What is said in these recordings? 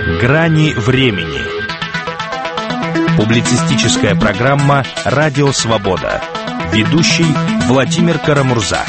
Грани времени. Публицистическая программа «Радио Свобода». Ведущий Владимир Карамурза.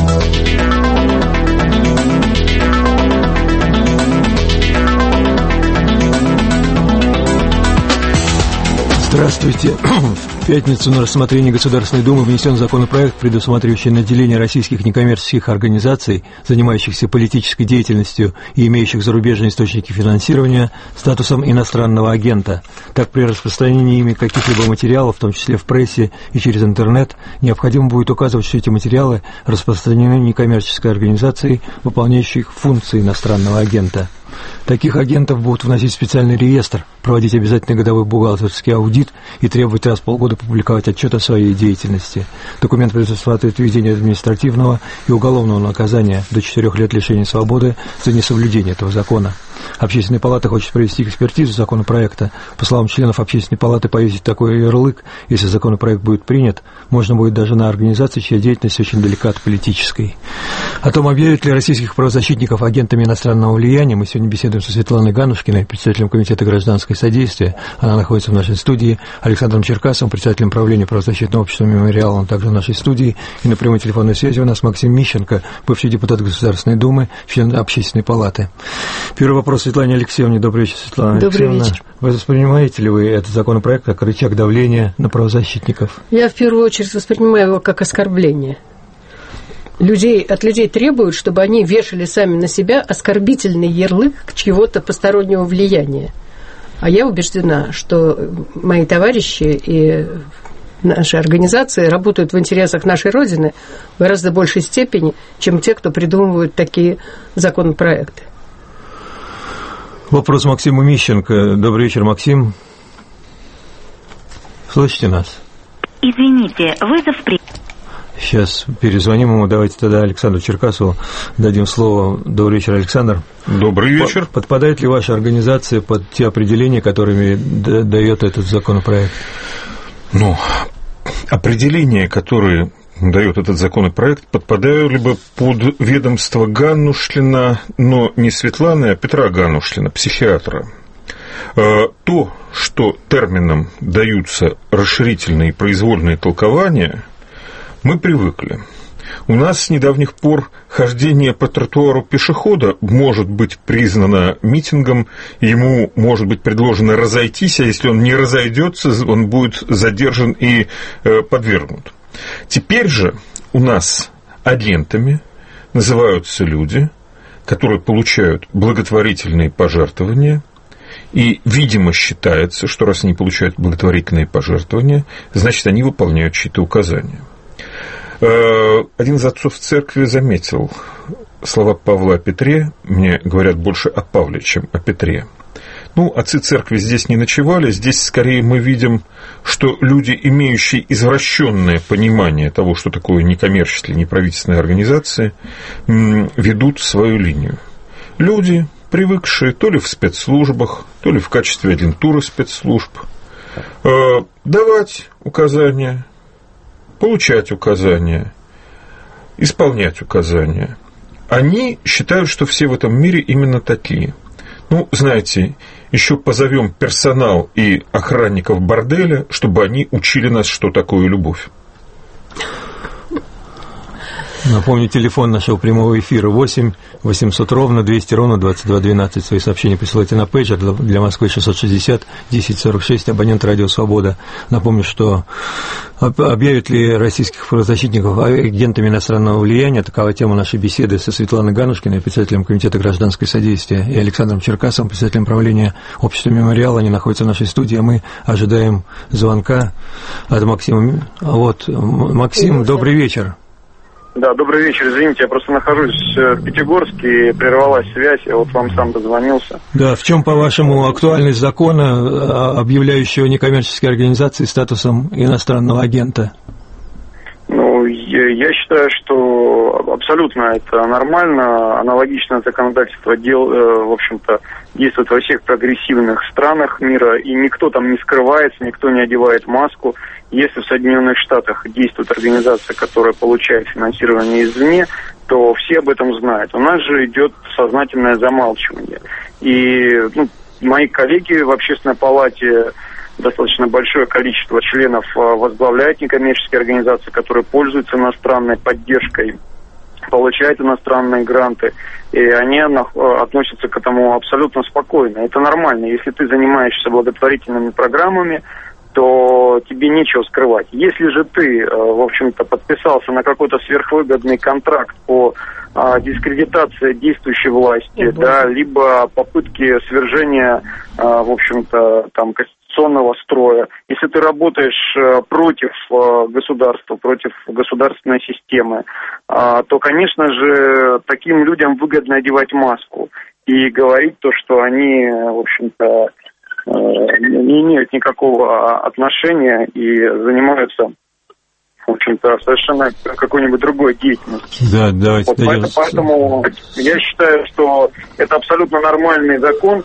Здравствуйте. В пятницу на рассмотрение Государственной Думы внесен законопроект, предусматривающий наделение российских некоммерческих организаций, занимающихся политической деятельностью и имеющих зарубежные источники финансирования, статусом иностранного агента. Так, при распространении ими каких-либо материалов, в том числе в прессе и через интернет, необходимо будет указывать, что эти материалы распространены некоммерческой организацией, выполняющей функции иностранного агента. Таких агентов будут вносить в специальный реестр, проводить обязательный годовой бухгалтерский аудит и требовать раз в полгода публиковать отчет о своей деятельности. Документ предусматривает введение административного и уголовного наказания до 4 лет лишения свободы за несоблюдение этого закона. Общественная палата хочет провести экспертизу законопроекта. По словам членов Общественной палаты, повесить такой ярлык, если законопроект будет принят, можно будет даже на организации, чья деятельность очень далека от политической. О том, объявят ли российских правозащитников агентами иностранного влияния, мы сегодня беседуем со Светланой Ганушкиной, председателем Комитета гражданского содействия. Она находится в нашей студии. Александром Черкасовым, председателем правления правозащитного общества «Мемориал», он также в нашей студии. И на прямой телефонной связи у нас Максим Мищенко, бывший депутат Государственной Думы, член Общественной палаты. Первый вопрос Светлане Алексеевне. Добрый вечер, Светлана Алексеевна. Добрый вечер. Вы воспринимаете ли вы этот законопроект как рычаг давления на правозащитников? Я в первую очередь воспринимаю его как оскорбление. От людей требуют, чтобы они вешали сами на себя оскорбительный ярлык чьего-то постороннего влияния. А я убеждена, что мои товарищи и наши организации работают в интересах нашей Родины в гораздо большей степени, чем те, кто придумывают такие законопроекты. Вопрос Максиму Мищенко. Добрый вечер, Максим. Слышите нас? Извините, вызов Сейчас перезвоним ему. Давайте тогда Александру Черкасову дадим слово. Добрый вечер, Александр. Добрый вечер. Подпадает ли ваша организация под те определения, которыми дает этот законопроект? Определения, которые дает этот законопроект, подпадают либо под ведомство Ганушкина, но не Светланы, а Петра Ганушкина, психиатра. То, что терминам даются расширительные и произвольные толкования, мы привыкли. У нас с недавних пор хождение по тротуару пешехода может быть признано митингом, ему может быть предложено разойтись, а если он не разойдется, он будет задержан и подвергнут. Теперь же у нас агентами называются люди, которые получают благотворительные пожертвования, и, видимо, считается, что раз они получают благотворительные пожертвования, значит, они выполняют чьи-то указания. Один из отцов церкви заметил слова Павла о Петре, мне говорят больше о Павле, чем о Петре. Отцы церкви здесь не ночевали, здесь скорее мы видим, что люди, имеющие извращенное понимание того, что такое некоммерческие, неправительственные организации, ведут свою линию. Люди, привыкшие то ли в спецслужбах, то ли в качестве агентуры спецслужб, давать указания, получать указания, исполнять указания. Они считают, что все в этом мире именно такие. Знаете, еще позовем персонал и охранников борделя, чтобы они учили нас, что такое любовь. Напомню, телефон нашего прямого эфира 8 800 ровно 200 ровно 2212. Свои сообщения присылайте на пейджер для Москвы 660 1046, абонент «Радио Свобода». Напомню, что объявят ли российских правозащитников агентами иностранного влияния. Такова тема нашей беседы со Светланой Ганушкиной, председателем Комитета гражданского содействия, и Александром Черкасовым, председателем правления общества «Мемориал». Они находятся в нашей студии, а мы ожидаем звонка от Максима. Максим, добрый вечер. Да, добрый вечер. Извините, я просто нахожусь в Пятигорске, и прервалась связь, я вам сам дозвонился. Да, в чем, по-вашему, актуальность закона, объявляющего некоммерческие организации статусом иностранного агента? Я считаю, что абсолютно это нормально. Аналогичное законодательство, в общем-то, действует во всех прогрессивных странах мира, и никто там не скрывается, никто не одевает маску. Если в Соединенных Штатах действует организация, которая получает финансирование извне, то все об этом знают. У нас же идет сознательное замалчивание. И мои коллеги в Общественной палате, достаточно большое количество членов возглавляют некоммерческие организации, которые пользуются иностранной поддержкой, получают иностранные гранты, и они относятся к этому абсолютно спокойно. Это нормально. Если ты занимаешься благотворительными программами, то тебе нечего скрывать. Если же ты, в общем-то, подписался на какой-то сверхвыгодный контракт по дискредитации действующей власти, да, либо попытки свержения, в общем-то, там, конституционного строя, если ты работаешь против государства, против государственной системы, то, конечно же, таким людям выгодно одевать маску и говорить то, что они, в общем-то, не имеют никакого отношения и занимаются, в общем-то, совершенно какой-нибудь другой деятельностью. Да, давайте. Вот поэтому я считаю, что это абсолютно нормальный закон,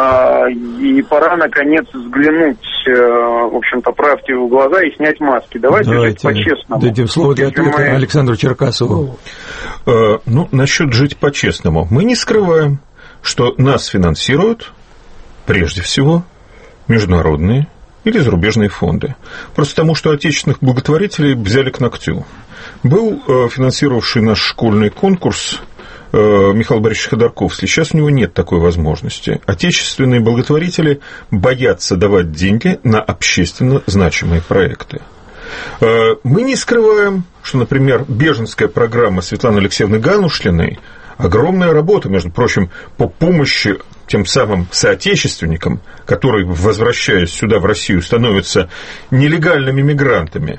и пора, наконец, взглянуть, в общем-то, правде в глаза и снять маски. Давайте жить по-честному. Дадим слово для ответа Александру Черкасову. Насчет жить по-честному. Мы не скрываем, что нас финансируют прежде всего международные или зарубежные фонды. Просто потому, что отечественных благотворителей взяли к ногтю. Был финансировавший наш школьный конкурс Михаил Борисович Ходорковский. Сейчас у него нет такой возможности. Отечественные благотворители боятся давать деньги на общественно значимые проекты. Мы не скрываем, что, например, беженская программа Светланы Алексеевны Ганушлиной огромная работа, между прочим, по помощи тем самым соотечественникам, которые, возвращаясь сюда, в Россию, становятся нелегальными мигрантами,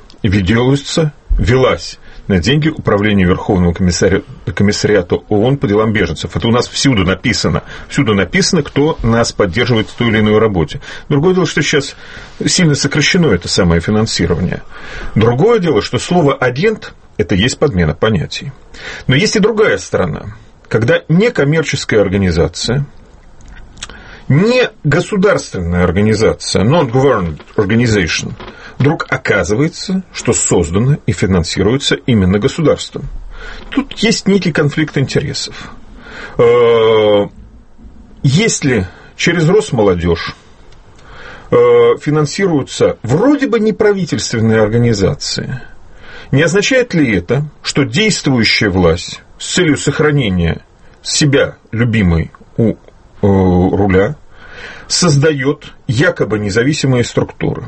велась на деньги Управления Верховного комиссариата ООН по делам беженцев. Это у нас всюду написано. Всюду написано, кто нас поддерживает в той или иной работе. Другое дело, что сейчас сильно сокращено это самое финансирование. Другое дело, что слово «агент» – это есть подмена понятий. Но есть и другая сторона. Когда некоммерческая организация, не государственная организация, non-government organization, вдруг оказывается, что создана и финансируется именно государством. Тут есть некий конфликт интересов. Если через Росмолодежь финансируются вроде бы неправительственные организации, не означает ли это, что действующая власть с целью сохранения себя любимой у руля создает якобы независимые структуры?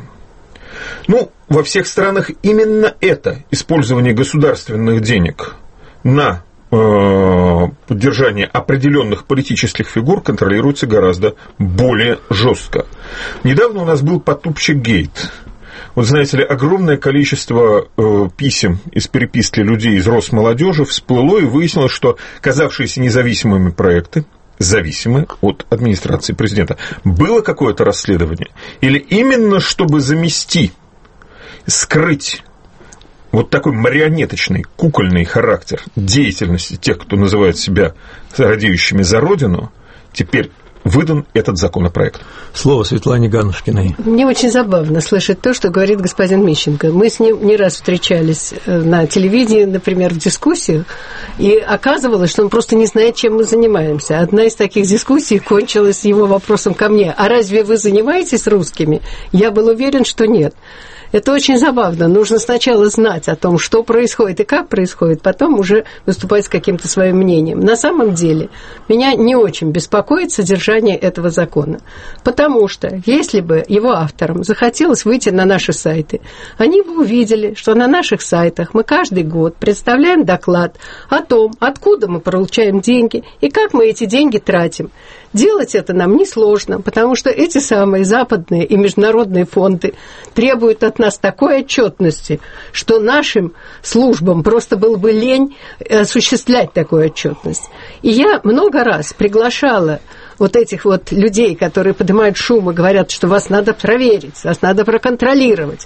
Во всех странах именно это использование государственных денег на поддержание определенных политических фигур контролируется гораздо более жестко. Недавно у нас был Потупчик-гейт. Вот, знаете ли, огромное количество писем из переписки людей из Росмолодежи всплыло, и выяснилось, что казавшиеся независимыми проекты зависимы от администрации президента. Было какое-то расследование? Или именно чтобы замести, скрыть вот такой марионеточный, кукольный характер деятельности тех, кто называет себя радеющими за Родину, теперь выдан этот законопроект. Слово Светлане Ганушкиной. Мне очень забавно слышать то, что говорит господин Мищенко. Мы с ним не раз встречались на телевидении, например, в дискуссиях, и оказывалось, что он просто не знает, чем мы занимаемся. Одна из таких дискуссий кончилась его вопросом ко мне: а разве вы занимаетесь русскими? Я был уверен, что нет. Это очень забавно. Нужно сначала знать о том, что происходит и как происходит, потом уже выступать с каким-то своим мнением. На самом деле, меня не очень беспокоит содержание этого закона. Потому что, если бы его авторам захотелось выйти на наши сайты, они бы увидели, что на наших сайтах мы каждый год представляем доклад о том, откуда мы получаем деньги и как мы эти деньги тратим. Делать это нам несложно, потому что эти самые западные и международные фонды требуют от нас такой отчетности, что нашим службам просто было бы лень осуществлять такую отчетность. И я много раз приглашала вот этих вот людей, которые поднимают шум и говорят, что вас надо проверить, вас надо проконтролировать.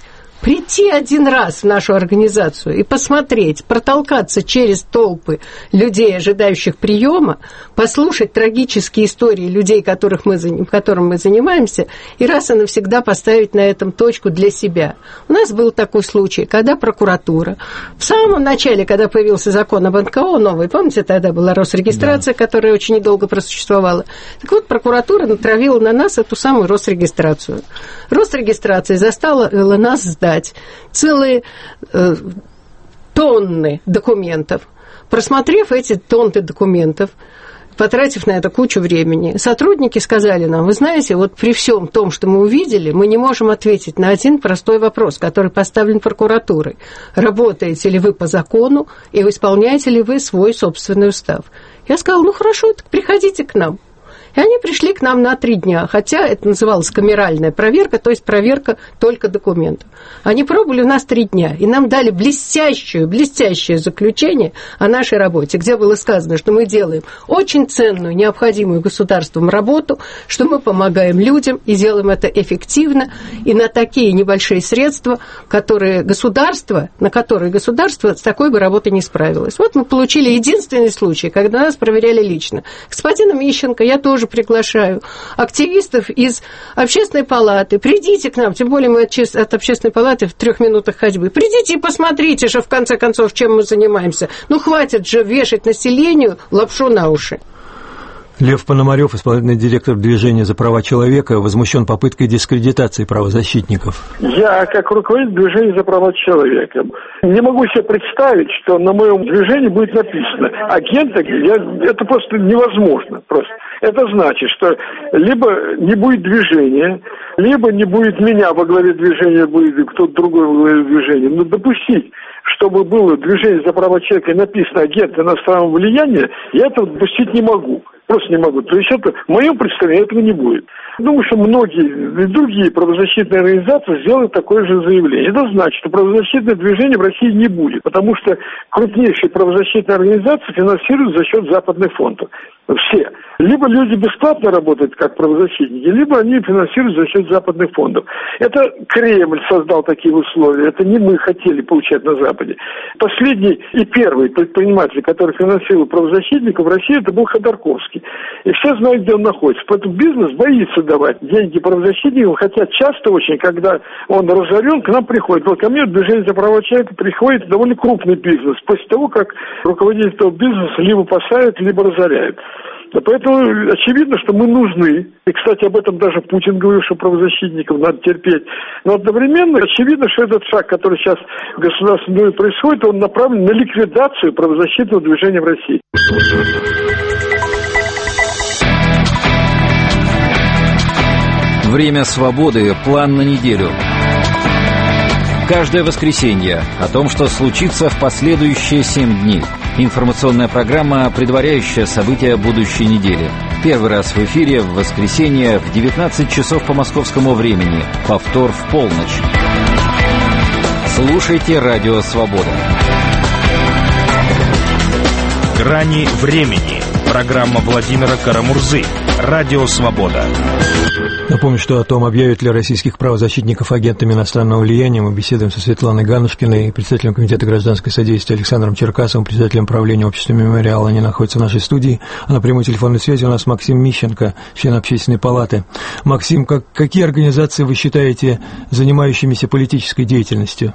прийти один раз в нашу организацию и посмотреть, протолкаться через толпы людей, ожидающих приема, послушать трагические истории людей, которым мы занимаемся, и раз и навсегда поставить на этом точку для себя. У нас был такой случай, когда прокуратура в самом начале, когда появился закон об НКО новый, помните, тогда была Росрегистрация, да, которая очень недолго просуществовала. Так вот, прокуратура натравила на нас эту самую Росрегистрацию. Росрегистрация заставила нас сдать целые тонны документов. Просмотрев эти тонны документов, потратив на это кучу времени, сотрудники сказали нам: вы знаете, вот при всем том, что мы увидели, мы не можем ответить на один простой вопрос, который поставлен прокуратурой. Работаете ли вы по закону и исполняете ли вы свой собственный устав? Я сказала: ну хорошо, так приходите к нам. И они пришли к нам на 3 дня, хотя это называлось камеральная проверка, то есть проверка только документов. Они пробовали у нас 3 дня, и нам дали блестящее заключение о нашей работе, где было сказано, что мы делаем очень ценную, необходимую государством работу, что мы помогаем людям и делаем это эффективно, и на такие небольшие средства, на которые государство с такой бы работой не справилось. Вот мы получили единственный случай, когда нас проверяли лично. Господина Мищенко я тоже приглашаю, активистов из общественной палаты, придите к нам, тем более мы от общественной палаты в 3 минутах ходьбы, придите и посмотрите же, в конце концов, чем мы занимаемся. Ну, хватит же вешать населению лапшу на уши. Лев Пономарев, исполнительный директор Движения за права человека, возмущен попыткой дискредитации правозащитников. Я, как руководитель Движения за права человека, не могу себе представить, что на моем движении будет написано агент. Это просто невозможно. Это значит, что либо не будет движения, либо не будет меня во главе движения, будет кто-то другой во главе движения. Но допустить, чтобы было Движение за права человека и написано агент иностранного влияния, я этого допустить не могу. Просто не могу. То есть это, в моем представлении этого не будет. Думаю, что многие другие правозащитные организации сделают такое же заявление. Это значит, что правозащитное движение в России не будет, потому что крупнейшие правозащитные организации финансируют за счет западных фондов. Все. Либо люди бесплатно работают как правозащитники, либо они финансируют за счет западных фондов. Это Кремль создал такие условия, это не мы хотели получать на Западе. Последний и первый предприниматель, который финансировал правозащитников в России, это был Ходорковский. И все знают, где он находится. Поэтому бизнес боится давать деньги правозащитникам, хотя часто очень, когда он разорен, к нам приходит. Вот ко мне в Движение за права человека приходит довольно крупный бизнес, после того, как руководитель этого бизнеса либо посадят, либо разоряют. Поэтому очевидно, что мы нужны. И, кстати, об этом даже Путин говорил, что правозащитников надо терпеть. Но одновременно очевидно, что этот шаг, который сейчас в Государственной Думе происходит, он направлен на ликвидацию правозащитного движения в России. Время свободы. План на неделю. Каждое воскресенье о том, что случится в последующие 7 дней. Информационная программа, предваряющая события будущей недели. Первый раз в эфире в воскресенье в 19 часов по московскому времени. Повтор в полночь. Слушайте Радио Свобода. «Грани времени». Программа Владимира Карамурзы. Радио Свобода. Напомню, что о том, объявят ли российских правозащитников агентами иностранного влияния, мы беседуем со Светланой Ганушкиной, председателем Комитета гражданского содействия Александром Черкасовым, председателем правления общества «Мемориал». Они находятся в нашей студии. А на прямой телефонной связи у нас Максим Мищенко, член Общественной палаты. Максим, какие организации вы считаете занимающимися политической деятельностью?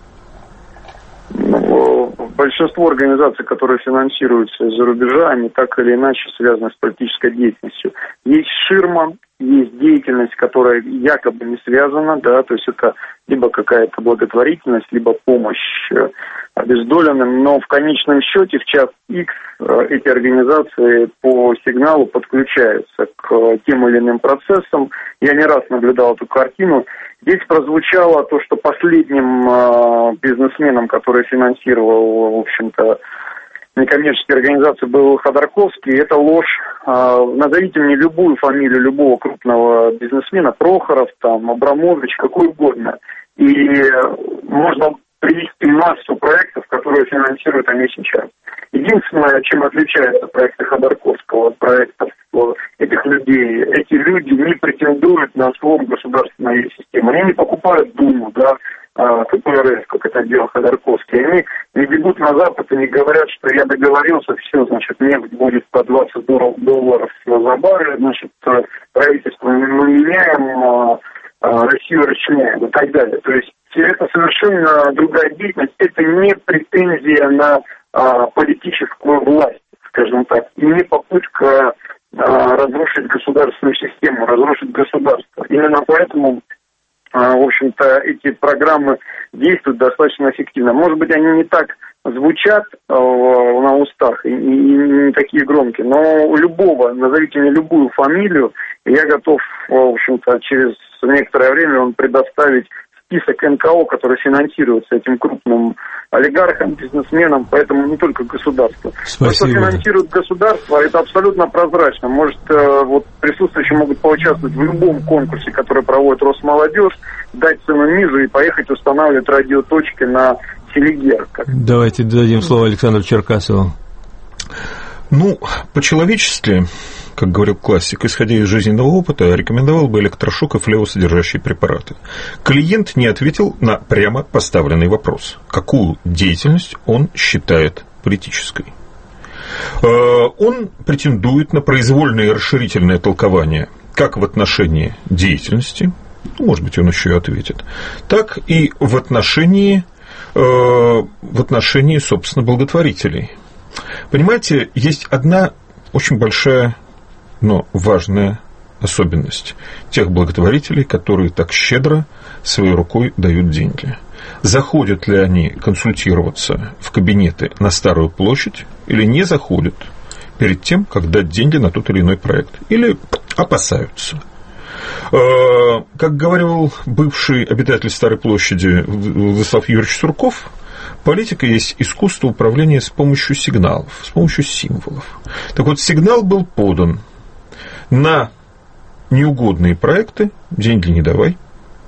Большинство организаций, которые финансируются из-за рубежа, они так или иначе связаны с политической деятельностью. Есть ширма, есть деятельность, которая якобы не связана, да, то есть это либо какая-то благотворительность, либо помощь обездоленным, но в конечном счете в час X эти организации по сигналу подключаются к тем или иным процессам. Я не раз наблюдал эту картину. Здесь прозвучало то, что последним бизнесменом, который финансировал, в общем-то, некоммерческие организации, был Ходорковский. Это ложь. Назовите мне любую фамилию любого крупного бизнесмена, Прохоров, там, Абрамович, какой угодно. И можно привести массу проектов, которые финансируют они сейчас. Единственное, чем отличаются проекты Ходорковского от проектов этих людей, эти люди не претендуют на слом государственной системы. Они не покупают Думу, да, КПРФ, как это делал Ходорковский, они не бегут на Запад и не говорят, что я договорился, все, значит, нефть будет по $20 за баррель, значит, правительство мы меняем, Россию расчленяем и так далее. То есть это совершенно другая деятельность, это не претензия на политическую власть, скажем так, и не попытка разрушить государственную систему, разрушить государство. Именно поэтому, в общем-то, эти программы действуют достаточно эффективно. Может быть, они не так звучат на устах и не такие громкие, но у любого, назовите мне любую фамилию, я готов, в общем-то, через некоторое время вам предоставить список НКО, который финансируется этим крупным олигархам, бизнесменам, поэтому не только государство. Спасибо. То, что финансирует государство, это абсолютно прозрачно. Может, вот присутствующие могут поучаствовать в любом конкурсе, который проводит Росмолодежь, дать цену ниже и поехать устанавливать радиоточки на Селигер. Давайте дадим слово Александру Черкасову. Ну, по-человечески, как говорил классик, исходя из жизненного опыта, рекомендовал бы электрошок и флюоросодержащие препараты. Клиент не ответил на прямо поставленный вопрос, какую деятельность он считает политической. Он претендует на произвольное и расширительное толкование как в отношении деятельности, может быть, он еще и ответит, так и в отношении, собственно, благотворителей. Понимаете, есть одна очень большая, но важная особенность тех благотворителей, которые так щедро своей рукой дают деньги. Заходят ли они консультироваться в кабинеты на Старую площадь или не заходят перед тем, как дать деньги на тот или иной проект, или опасаются. Как говорил бывший обитатель Старой площади Владислав Юрьевич Сурков, политика есть искусство управления с помощью сигналов, с помощью символов. Так вот, сигнал был подан: на неугодные проекты деньги не давай.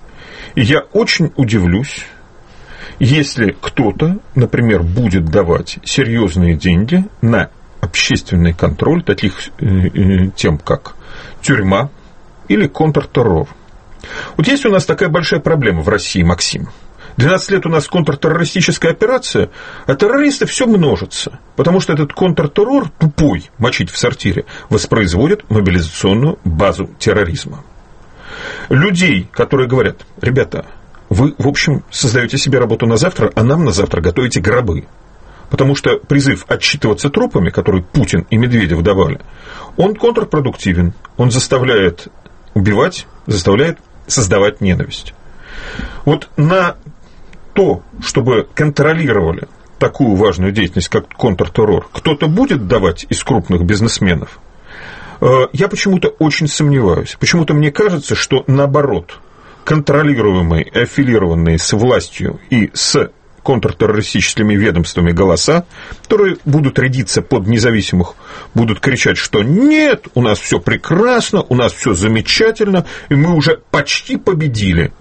И я очень удивлюсь, если кто-то, например, будет давать серьезные деньги на общественный контроль таких тем, как тюрьма или контртеррор. Вот есть у нас такая большая проблема в России, Максим. 12 лет у нас контртеррористическая операция, а террористы все множатся, потому что этот контртеррор, тупой, мочить в сортире, воспроизводит мобилизационную базу терроризма. Людей, которые говорят: ребята, вы, в общем, создаете себе работу на завтра, а нам на завтра готовите гробы. Потому что призыв отчитываться трупами, который Путин и Медведев давали, он контрпродуктивен, он заставляет убивать, заставляет создавать ненависть. Вот на то, чтобы контролировали такую важную деятельность, как контртеррор, кто-то будет давать из крупных бизнесменов? Я почему-то очень сомневаюсь. Почему-то мне кажется, что наоборот, контролируемые и аффилированные с властью и с контртеррористическими ведомствами голоса, которые будут рядиться под независимых, будут кричать, что нет, у нас все прекрасно, у нас все замечательно, и мы уже почти победили.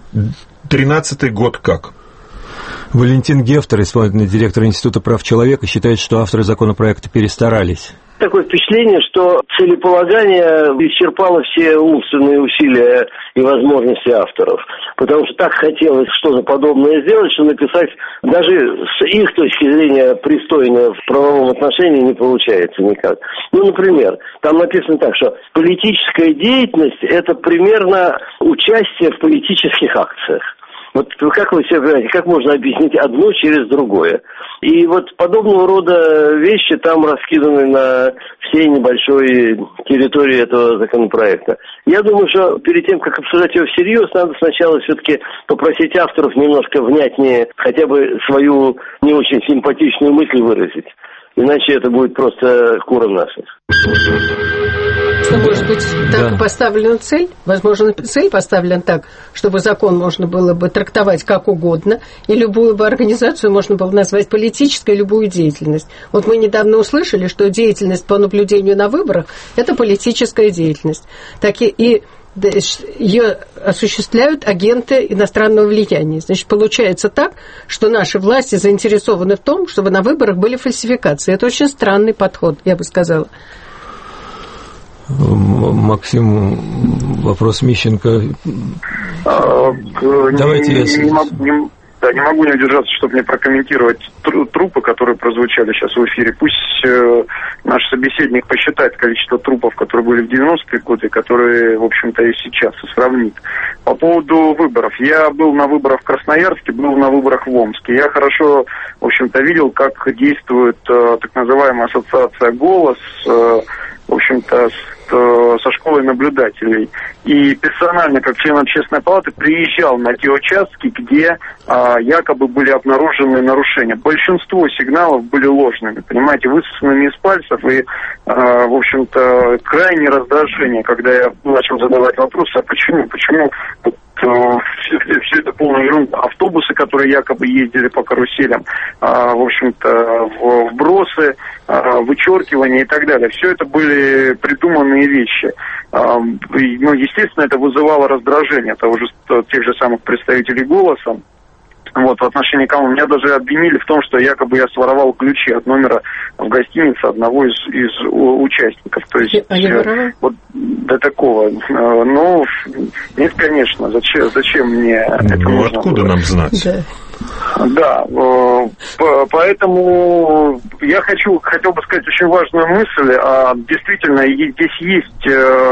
13-й год как? Валентин Гефтер, исполнительный директор Института прав человека, считает, что авторы законопроекта перестарались. Такое впечатление, что целеполагание исчерпало все умственные усилия и возможности авторов. Потому что так хотелось что-то подобное сделать, что написать даже с их точки зрения пристойно в правовом отношении не получается никак. Ну, например, там написано так, что политическая деятельность – это примерно участие в политических акциях. Вот как вы себе понимаете, как можно объяснить одно через другое? И вот подобного рода вещи там раскиданы на всей небольшой территории этого законопроекта. Я думаю, что перед тем, как обсуждать его всерьез, надо сначала все-таки попросить авторов немножко внятнее хотя бы свою не очень симпатичную мысль выразить. Иначе это будет просто куром насмех. Что, может быть, так поставлена цель? Возможно, цель поставлена так, чтобы закон можно было бы трактовать как угодно, и любую бы организацию можно было назвать политической, любую деятельность. Вот мы недавно услышали, что деятельность по наблюдению на выборах – это политическая деятельность. Так и ее осуществляют агенты иностранного влияния. Значит, получается так, что наши власти заинтересованы в том, чтобы на выборах были фальсификации. Это очень странный подход, я бы сказала. Максим, вопрос Мищенко. Давайте Да, не могу не удержаться, чтобы не прокомментировать трупы, которые прозвучали сейчас в эфире. Пусть наш собеседник посчитает количество трупов, которые были в 90-е годы, которые, в общем-то, и сейчас, и сравнит. По поводу выборов. Я был на выборах в Красноярске, был на выборах в Омске. Я хорошо, в общем-то, видел, как действует так называемая ассоциация «Голос», в общем-то, со школой наблюдателей. И персонально, как член общественной палаты, приезжал на те участки, где якобы были обнаружены нарушения. Большинство сигналов были ложными, понимаете, высосанными из пальцев. И, в общем-то, крайнее раздражение, когда я начал задавать вопросы, а почему все это полная ерунда. Автобусы, которые якобы ездили по каруселям, в общем-то, вбросы, вычеркивания и так далее. Все это были придуманные вещи. Ну, естественно, это вызывало раздражение тех же самых представителей «Голоса». Вот, в отношении кого меня даже обвинили в том, что якобы я своровал ключи от номера в гостинице одного из участников. То есть вот до такого. Ну, нет, конечно. Зачем мне это нужно? Откуда нам знать? Да, поэтому я хотел бы сказать очень важную мысль. Действительно, здесь есть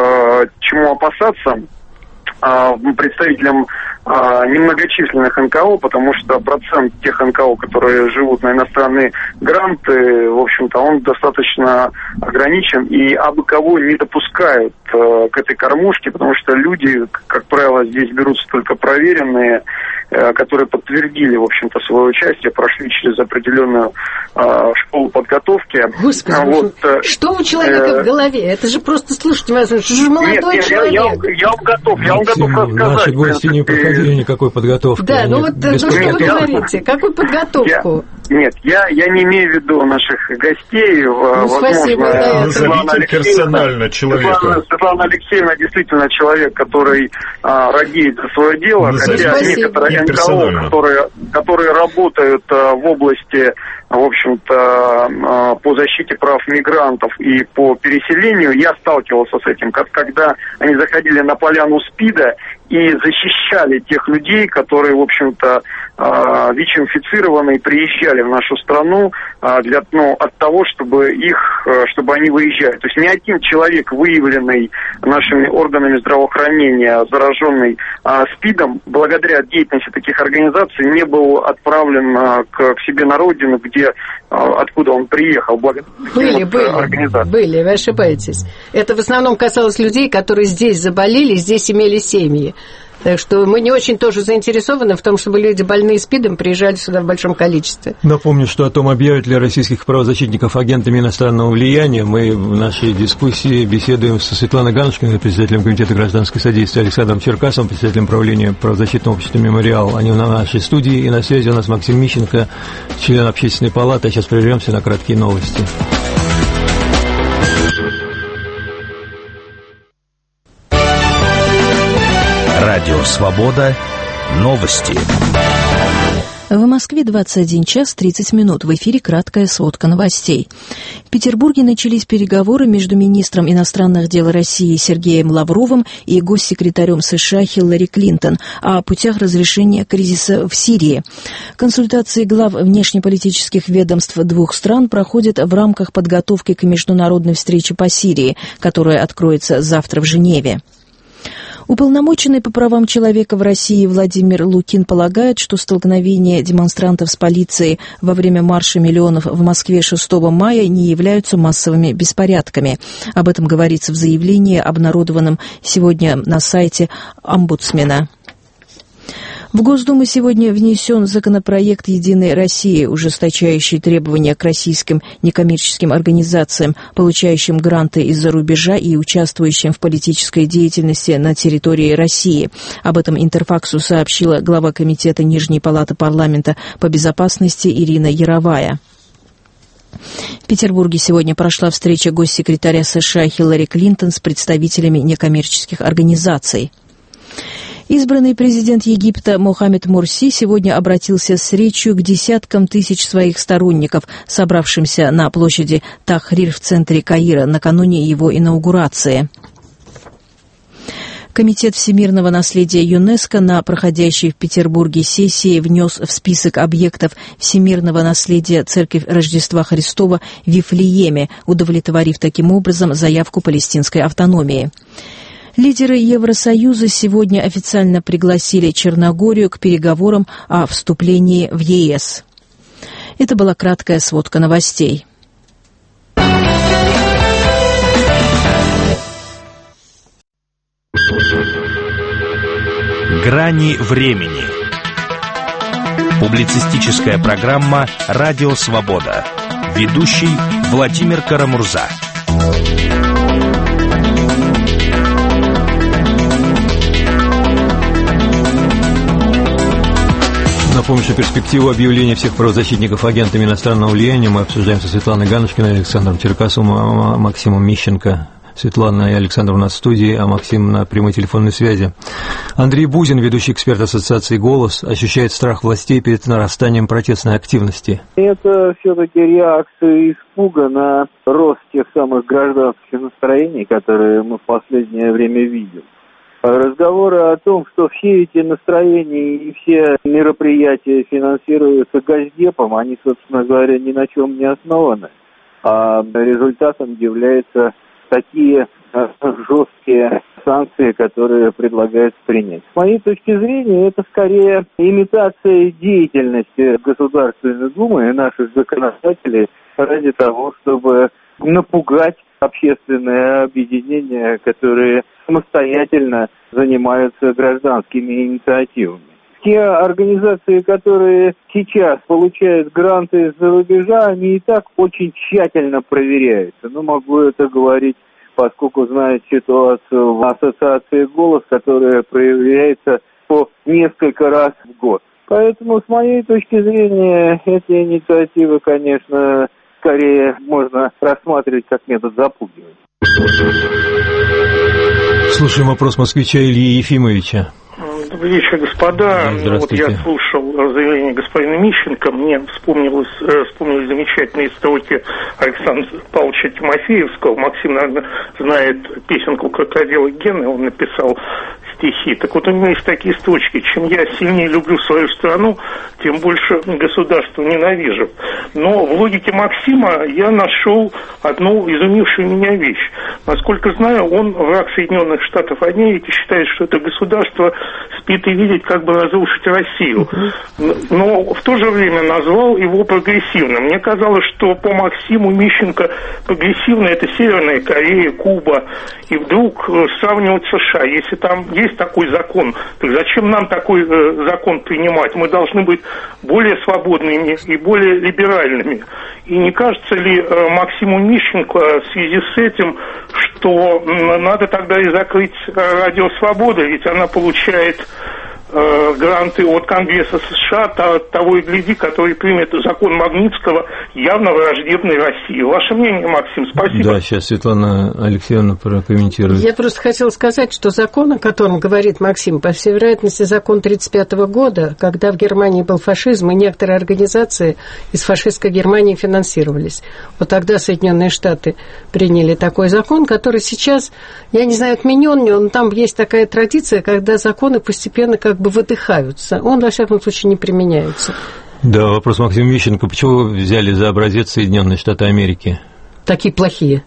чему опасаться представителям немногочисленных НКО, потому что процент тех НКО, которые живут на иностранные гранты, в общем-то, он достаточно ограничен, и абы кого не допускают к этой кормушке, потому что люди, как правило, здесь берутся только проверенные, которые подтвердили, в общем-то, свое участие, прошли через определенную школу подготовки. Господи, вот, что у человека в голове? Это же просто, слушайте, это же молодой человек. Я вам готов рассказать. Наши гости не проходили никакой подготовки. Да, ну вот что вы говорите? Какую подготовку? Нет, я не имею в виду наших гостей. Возможно, назовите персонально человека. Светлана Алексеевна действительно человек, который радеет за свое дело, хотя некоторые НКО, которые работают в области, в общем-то, по защите прав мигрантов и по переселению, я сталкивался с этим, когда они заходили на поляну СПИДа и защищали тех людей, которые, в общем-то, ВИЧ-инфицированные приезжали в нашу страну от того, чтобы они выезжали. То есть ни один человек, выявленный нашими органами здравоохранения, зараженный СПИДом, благодаря деятельности таких организаций, не был отправлен к себе на родину, откуда он приехал. Были, вы ошибаетесь. Это в основном касалось людей, которые здесь заболели, здесь имели семьи. Так что мы не очень тоже заинтересованы в том, чтобы люди, больные СПИДом, приезжали сюда в большом количестве. Напомню, что о том, объявят ли российских правозащитников агентами иностранного влияния, мы в нашей дискуссии беседуем со Светланой Ганушкиной, председателем Комитета гражданского содействия, Александром Черкасовым, председателем правления правозащитного общества «Мемориал». Они на нашей студии, и на связи у нас Максим Мищенко, член общественной палаты. Сейчас прервемся на краткие новости. Радио «Свобода». Новости. В Москве 21 час 30 минут. В эфире краткая сводка новостей. В Петербурге начались переговоры между министром иностранных дел России Сергеем Лавровым и госсекретарем США Хиллари Клинтон о путях разрешения кризиса в Сирии. Консультации глав внешнеполитических ведомств двух стран проходят в рамках подготовки к международной встрече по Сирии, которая откроется завтра в Женеве. Уполномоченный по правам человека в России Владимир Лукин полагает, что столкновения демонстрантов с полицией во время марша миллионов в Москве 6 мая не являются массовыми беспорядками. Об этом говорится в заявлении, обнародованном сегодня на сайте омбудсмена. В Госдуму сегодня внесен законопроект «Единой России», ужесточающий требования к российским некоммерческим организациям, получающим гранты из-за рубежа и участвующим в политической деятельности на территории России. Об этом Интерфаксу сообщила глава Комитета Нижней палаты парламента по безопасности Ирина Яровая. В Петербурге сегодня прошла встреча госсекретаря США Хиллари Клинтон с представителями некоммерческих организаций. Избранный президент Египта Мохаммед Мурси сегодня обратился с речью к десяткам тысяч своих сторонников, собравшимся на площади Тахрир в центре Каира накануне его инаугурации. Комитет всемирного наследия ЮНЕСКО на проходящей в Петербурге сессии внес в список объектов всемирного наследия Церковь Рождества Христова в Вифлееме, удовлетворив таким образом заявку палестинской автономии. Лидеры Евросоюза сегодня официально пригласили Черногорию к переговорам о вступлении в ЕС. Это была краткая сводка новостей. Грани времени. Публицистическая программа «Радио Свобода». Ведущий Владимир Карамурза. Напомню, что перспективу объявления всех правозащитников агентами иностранного влияния мы обсуждаем со Светланой Ганушкиной, Александром Черкасовым, Максимом Мищенко. Светлана и Александр у нас в студии, а Максим на прямой телефонной связи. Андрей Бузин, ведущий эксперт ассоциации «Голос», ощущает страх властей перед нарастанием протестной активности. Это все-таки реакция испуга на рост тех самых гражданских настроений, которые мы в последнее время видим. Разговоры о том, что все эти настроения и все мероприятия финансируются Госдепом, они, собственно говоря, ни на чем не основаны. А результатом являются такие жесткие санкции, которые предлагается принять. С моей точки зрения, это скорее имитация деятельности Государственной Думы и наших законодателей ради того, чтобы напугать общественные объединения, которые самостоятельно занимаются гражданскими инициативами. Те организации, которые сейчас получают гранты из-за рубежа, они и так очень тщательно проверяются. Могу это говорить, поскольку знаю ситуацию в ассоциации «Голос», которая проверяется по несколько раз в год. Поэтому, с моей точки зрения, эти инициативы, конечно, скорее можно рассматривать как метод запугивания. Слушаем вопрос москвича Ильи Ефимовича. Добрый вечер, господа. Я слушал заявление господина Мищенко. Мне вспомнились замечательные строки Александра Павловича Тимофеевского. Максим, наверное, знает песенку «Крокодила Гены». Он написал стихи. Так вот, у него есть такие строчки: чем я сильнее люблю свою страну, тем больше государство ненавижу. Но в логике Максима я нашел одну изумившую меня вещь. Насколько знаю, он враг Соединенных Штатов Америки, считает, что это государство спит и видит, как бы разрушить Россию. Но в то же время назвал его прогрессивным. Мне казалось, что по Максиму Мищенко прогрессивно это Северная Корея, Куба. И вдруг сравнивать США. Если там есть такой закон, так зачем нам такой закон принимать? Мы должны быть более свободными и более либеральными. И не кажется ли Максиму Мищенко в связи с этим, что надо тогда и закрыть Радио Свобода, ведь она получает гранты от Конгресса США, того и гляди, который примет закон Магнитского, явно враждебный России. Ваше мнение, Максим? Спасибо. Да, сейчас Светлана Алексеевна прокомментирует. Я просто хотела сказать, что закон, о котором говорит Максим, по всей вероятности, закон 1935 года, когда в Германии был фашизм, и некоторые организации из фашистской Германии финансировались. Вот тогда Соединенные Штаты приняли такой закон, который сейчас, я не знаю, отменен ли, но там есть такая традиция, когда законы постепенно как бы выдыхаются. Он, во всяком случае, не применяется. Да, вопрос Максима Мищенко. Почему вы взяли за образец Соединенные Штаты Америки? Такие плохие.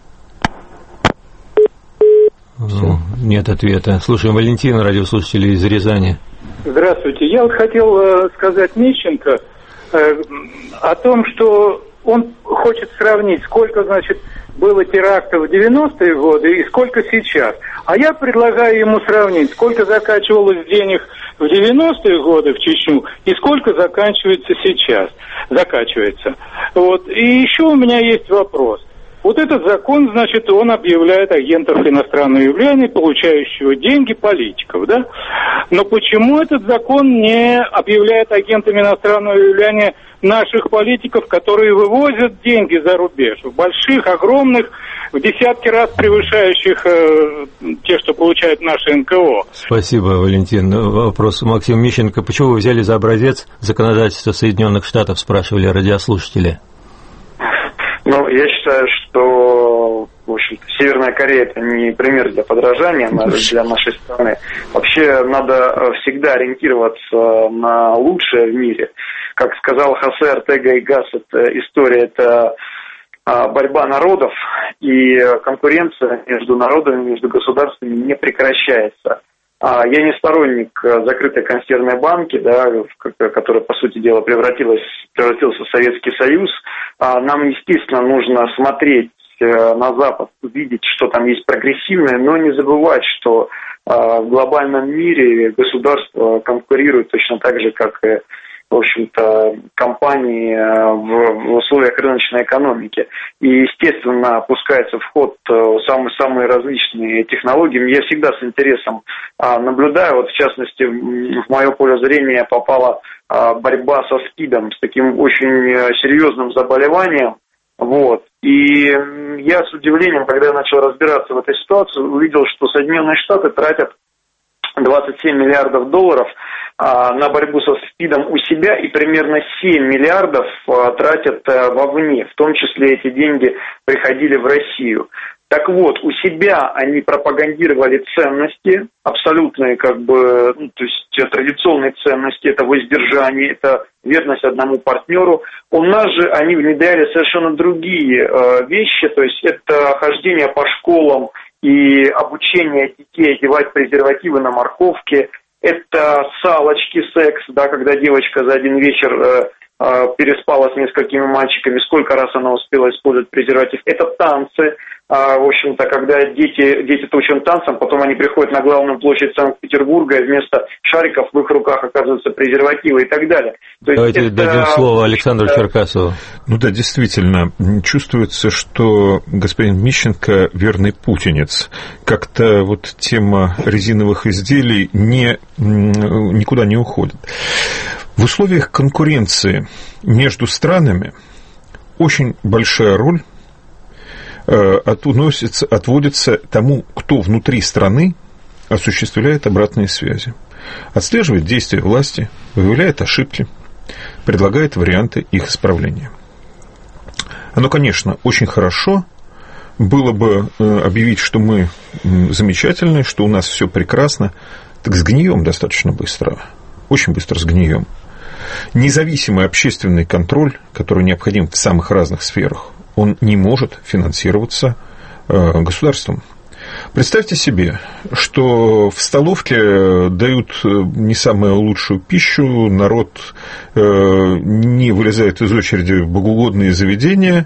Нет ответа. Слушаем Валентина, радиослушателя из Рязани. Здравствуйте. Я вот хотел сказать Мищенко о том, что он хочет сравнить, сколько, значит, было терактов в 90-е годы и сколько сейчас. А я предлагаю ему сравнить, сколько закачивалось денег в 90-е годы в Чечню и сколько закачивается сейчас. Вот. И еще у меня есть вопрос. Вот этот закон, значит, он объявляет агентов иностранного влияния, получающего деньги политиков, да? Но почему этот закон не объявляет агентами иностранного влияния наших политиков, которые вывозят деньги за рубеж, в больших, огромных, в десятки раз превышающих те, что получают наши НКО? Спасибо, Валентин. Вопрос Максима Мищенко. Почему вы взяли за образец законодательства Соединенных Штатов, спрашивали радиослушатели? Я считаю, что в общем-то, Северная Корея – это не пример для подражания для нашей страны. Вообще надо всегда ориентироваться на лучшее в мире. Как сказал Хосе Ортега и Гассет, история – это борьба народов, и конкуренция между народами, между государствами не прекращается. Я не сторонник закрытой консервной банки, да, которая, по сути дела, превратился в Советский Союз. Нам, естественно, нужно смотреть на Запад, видеть, что там есть прогрессивное, но не забывать, что в глобальном мире государства конкурируют точно так же, как и, в общем-то, компании в условиях рыночной экономики. И, естественно, пускаются в ход самые различные технологии. Я всегда с интересом наблюдаю, вот в частности, в мое поле зрения попала борьба со СПИДом, с таким очень серьезным заболеванием. Вот. И я с удивлением, когда я начал разбираться в этой ситуации, увидел, что Соединенные Штаты тратят 27 миллиардов долларов на борьбу со СПИДом у себя и примерно 7 миллиардов тратят вовне. В том числе эти деньги приходили в Россию. Так вот, у себя они пропагандировали ценности, абсолютные, то есть традиционные ценности, это воздержание, это верность одному партнеру. У нас же они внедряли совершенно другие вещи, то есть это хождение по школам и обучение детей одевать презервативы на морковке, это салочки, секс, да, когда девочка за один вечер переспала с несколькими мальчиками, сколько раз она успела использовать презерватив. Это танцы, в общем-то, когда дети учат танцам, потом они приходят на главную площадь Санкт-Петербурга, и вместо шариков в их руках оказываются презервативы и так далее. То Давайте дадим слово Александру Черкасову. Ну да, действительно, чувствуется, что господин Мищенко верный путинец. Как-то вот тема резиновых изделий никуда не уходит. В условиях конкуренции между странами очень большая роль отводится тому, кто внутри страны осуществляет обратные связи, отслеживает действия власти, выявляет ошибки, предлагает варианты их исправления. Оно, конечно, очень хорошо было бы объявить, что мы замечательные, что у нас все прекрасно, так сгнием достаточно быстро, очень быстро сгнием. Независимый общественный контроль, который необходим в самых разных сферах, он не может финансироваться государством. Представьте себе, что в столовке дают не самую лучшую пищу, народ не вылезает из очереди в богоугодные заведения,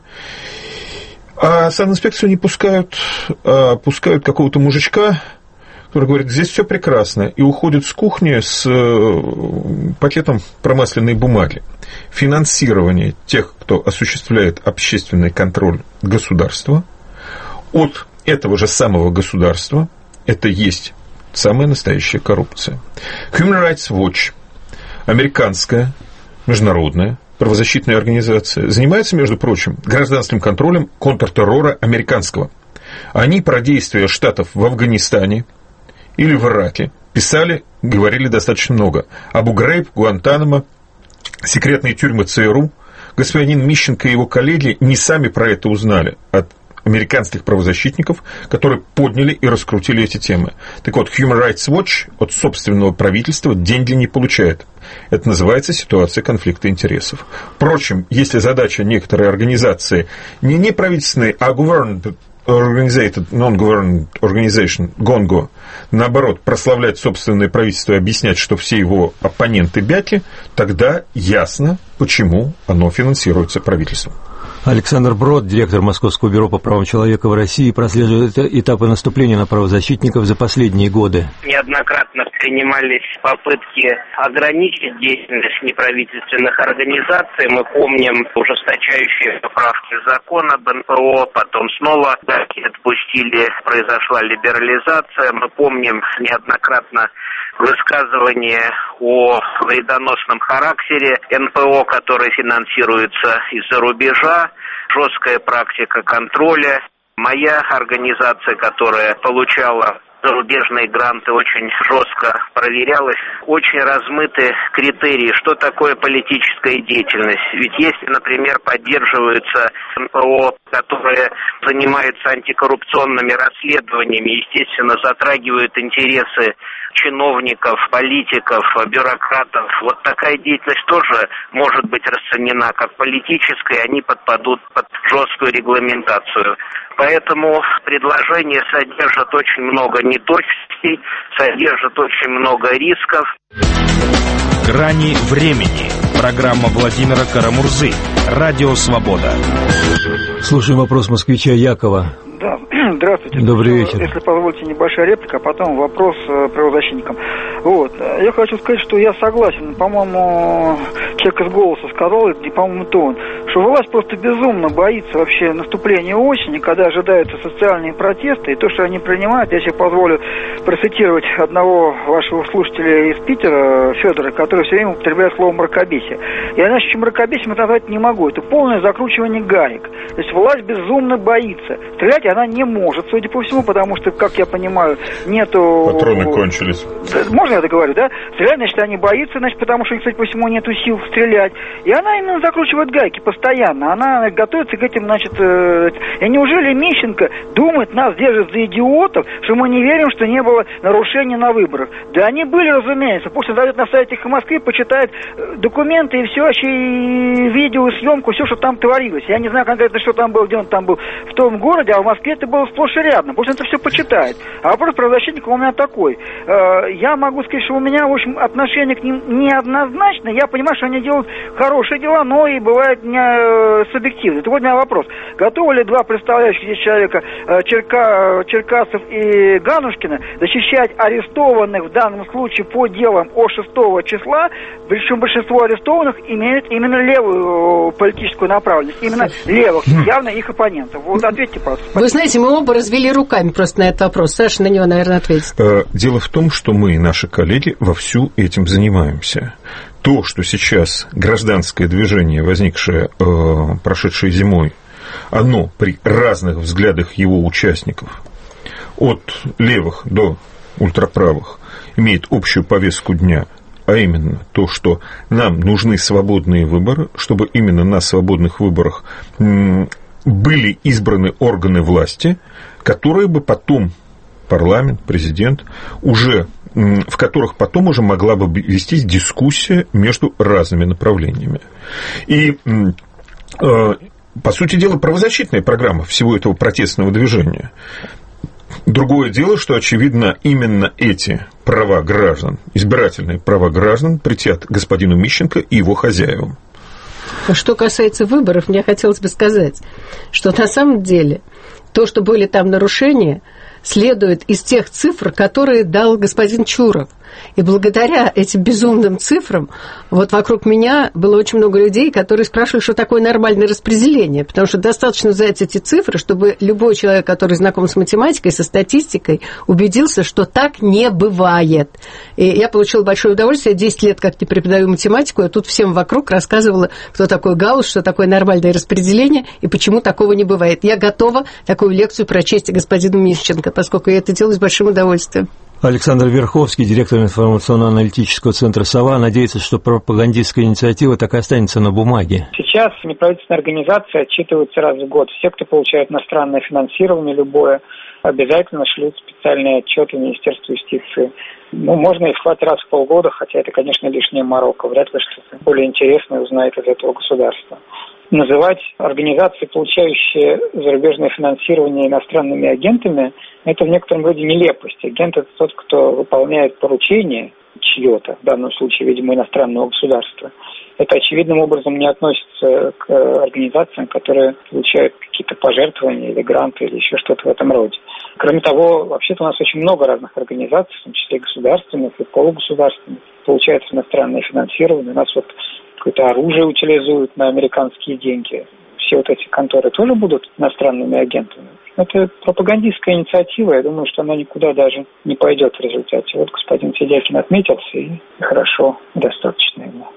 а санинспекцию не пускают, а пускают какого-то мужичка, который говорит, здесь все прекрасно, и уходит с кухни с пакетом промасленной бумаги. Финансирование тех, кто осуществляет общественный контроль государства, от этого же самого государства, это есть самая настоящая коррупция. Human Rights Watch, американская, международная правозащитная организация, занимается, между прочим, гражданским контролем контртеррора американского. Они про действия штатов в Афганистане или в Ираке писали, говорили достаточно много. Абу-Грейб, Гуантанамо, секретные тюрьмы ЦРУ. Господин Мищенко и его коллеги не сами про это узнали от американских правозащитников, которые подняли и раскрутили эти темы. Так вот, Human Rights Watch от собственного правительства деньги не получает. Это называется ситуация конфликта интересов. Впрочем, если задача некоторой организации не неправительственной, а government Organized Non-Government Organization, ГОНГО, наоборот, прославлять собственное правительство и объяснять, что все его оппоненты бяки, тогда ясно, почему оно финансируется правительством. Александр Брод, директор Московского бюро по правам человека в России, прослеживает этапы наступления на правозащитников за последние годы. Неоднократно принимались попытки ограничить деятельность неправительственных организаций. Мы помним ужесточающие поправки закона об НПО, потом снова отпустили, произошла либерализация. Мы помним неоднократно высказывания о вредоносном характере НПО, которые финансируются из-за рубежа, жесткая практика контроля. Моя организация, которая получала зарубежные гранты очень жестко проверялось. Очень размыты критерии, что такое политическая деятельность. Ведь если, например, поддерживаются НПО, которые занимаются антикоррупционными расследованиями, естественно, затрагивают интересы чиновников, политиков, бюрократов. Вот такая деятельность тоже может быть расценена как политическая, они подпадут под жесткую регламентацию. Поэтому предложение содержит очень много неточностей, содержит очень много рисков. «Грани времени». Программа Владимира Карамурзы. Радио «Свобода». Слушаем вопрос москвича Якова. Да, здравствуйте. Добрый вечер. Если позволите, небольшая реплика, а потом вопрос правозащитникам. Вот. Я хочу сказать, что я согласен. По-моему, человек из «Голоса» сказал, и, по-моему, это он, что власть просто безумно боится вообще наступления осени, когда ожидаются социальные протесты, и то, что они принимают, я себе позволю процитировать одного вашего слушателя из Питера, Федора, который все время употребляет слово «мракобесие». Я иначе мракобесием это назвать не могу. Это полное закручивание гаек. То есть власть безумно боится. Стрелять она не может, судя по всему, потому что, как я понимаю, нету... Патроны кончились. Можно я договорю, да? Стрелять, значит, они боятся, значит, потому что, кстати, по всему нету сил стрелять. И она именно закручивает гайки постоянно. Она готовится к этим, значит... И неужели Мищенко думает, нас держит за идиотов, что мы не верим, что не было нарушений на выборах? Да они были, разумеется. Пусть он зайдет на сайте «Эхо Москвы», почитает документы и все, вообще и видео, и съемку, все, что там творилось. Я не знаю конкретно, что там было, где он там был в том городе, а в Москве это было сплошь и рядом. Пусть он это все почитает. А вопрос правозащитника у меня такой. Я могу сказать, что у меня, в общем, отношение к ним неоднозначно. Я понимаю, что они делают хорошие дела, но и бывает не субъективно. Так вот у меня вопрос. Готовы ли два представляющих здесь человека, Черкасов и Ганушкина, защищать арестованных в данном случае по делам о 6 числа, причем большинство арестованных имеют именно левую политическую направленность, именно левых, явно их оппонентов. Вот ответьте, пожалуйста. Вы знаете, мы оба развели руками просто на этот вопрос. Саша на него, наверное, ответит. Дело в том, что мы и наши коллеги вовсю этим занимаемся. То, что сейчас гражданское движение, возникшее прошедшей зимой, оно при разных взглядах его участников, от левых до ультраправых, имеет общую повестку дня, а именно то, что нам нужны свободные выборы, чтобы именно на свободных выборах были избраны органы власти, которые бы потом парламент, президент, уже, в которых потом уже могла бы вестись дискуссия между разными направлениями. И, по сути дела, правозащитная программа всего этого протестного движения. Другое дело, что, очевидно, именно эти права граждан, избирательные права граждан, претят господину Мищенко и его хозяевам. Что касается выборов, мне хотелось бы сказать, что на самом деле то, что были там нарушения, следует из тех цифр, которые дал господин Чуров. И благодаря этим безумным цифрам вот вокруг меня было очень много людей, которые спрашивали, что такое нормальное распределение, потому что достаточно взять эти цифры, чтобы любой человек, который знаком с математикой, со статистикой, убедился, что так не бывает. И я получила большое удовольствие, 10 лет как не преподаю математику, я тут всем вокруг рассказывала, кто такой Гаусс, что такое нормальное распределение и почему такого не бывает. Я готова такую лекцию прочесть господину Мищенко, поскольку я это делаю с большим удовольствием. Александр Верховский, директор информационно-аналитического центра «Сова», надеется, что пропагандистская инициатива так и останется на бумаге. Сейчас неправительственные организации отчитываются раз в год. Все, кто получает иностранное финансирование, любое, обязательно шлют специальные отчеты в Министерство юстиции. Можно их слать раз в полгода, хотя это, конечно, лишняя морока. Вряд ли что-то более интересное узнает из этого государства. Называть организации, получающие зарубежное финансирование, иностранными агентами, это в некотором роде нелепость. Агент – это тот, кто выполняет поручение чье-то, в данном случае, видимо, иностранного государства. Это очевидным образом не относится к организациям, которые получают какие-то пожертвования или гранты, или еще что-то в этом роде. Кроме того, вообще-то у нас очень много разных организаций, в том числе государственных и полугосударственных, получается иностранное финансирование. У нас вот какое-то оружие утилизуют на американские деньги. Все вот эти конторы тоже будут иностранными агентами. Это пропагандистская инициатива, я думаю, что она никуда даже не пойдет в результате. Вот господин Федякин отметился, и хорошо, достаточно ему.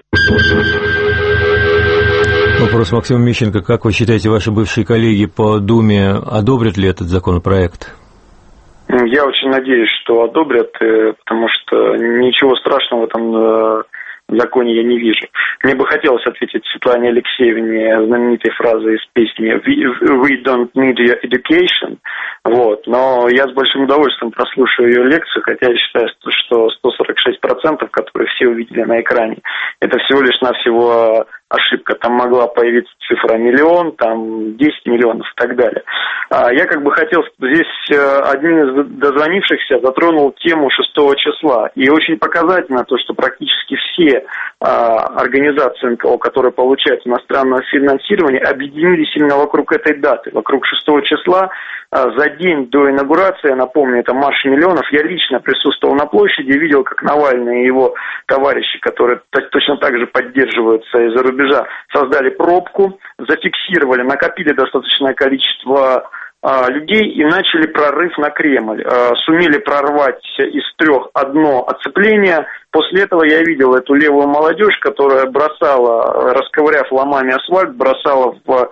Вопрос Максима Мищенко. Как вы считаете, ваши бывшие коллеги по Думе одобрят ли этот законопроект? Я очень надеюсь, что одобрят, потому что ничего страшного в этом законе я не вижу. Мне бы хотелось ответить Светлане Алексеевне знаменитой фразой из песни «We don't need your education», вот, но я с большим удовольствием прослушаю ее лекцию, хотя я считаю, что 146%, которые все увидели на экране, это всего лишь навсего ошибка. Там могла появиться цифра 1 миллион, там 10 миллионов и так далее. Я как бы хотел, здесь один из дозвонившихся затронул тему 6 числа. И очень показательно то, что практически все организации НКО, которые получают иностранное финансирование, объединились именно вокруг этой даты, вокруг 6 числа. За день до инаугурации, я напомню, это марш миллионов, я лично присутствовал на площади, видел, как Навальный и его товарищи, которые точно так же поддерживаются из-за рубежа, создали пробку, зафиксировали, накопили достаточное количество людей и начали прорыв на Кремль. Сумели прорвать из 3 одно оцепление. После этого я видел эту левую молодежь, которая бросала, расковыряв ломами асфальт, бросала в